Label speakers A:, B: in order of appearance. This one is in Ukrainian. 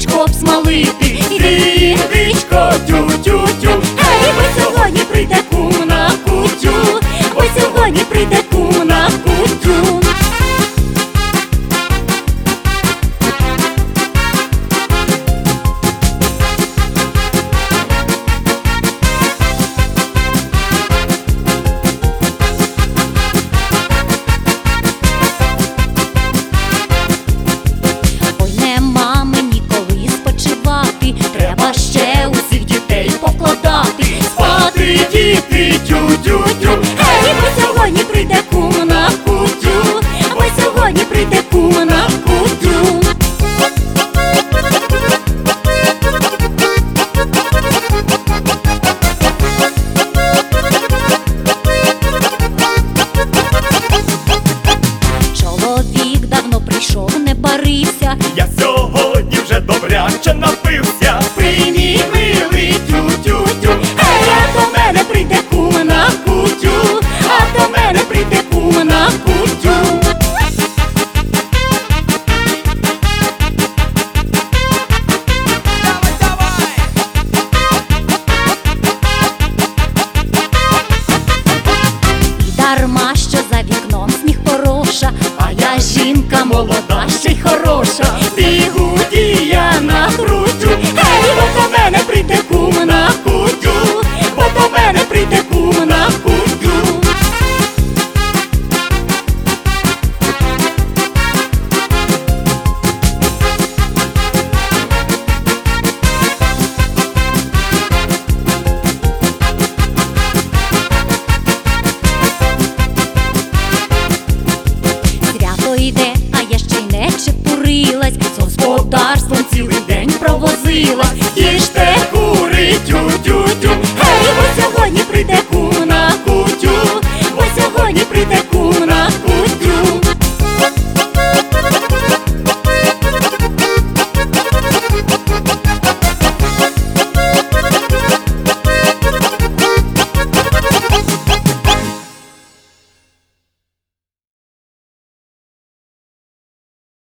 A: яєчко обсмалити. Іди, індичко, тю-тю-тю. Гей, бо сьогодні прийде кум на кутю, бо сьогодні прийде кум на кутю. Ой, нема мені коли спочивати, треба ще усіх дітей покладати. Спати, діти, тю-тю-тю. Гей, бо сьогодні прийде кум на кутю, бо сьогодні прийде кум на кутю. Чоловік давно прийшов, не парився.
B: Я сьогодні вже добряче напився.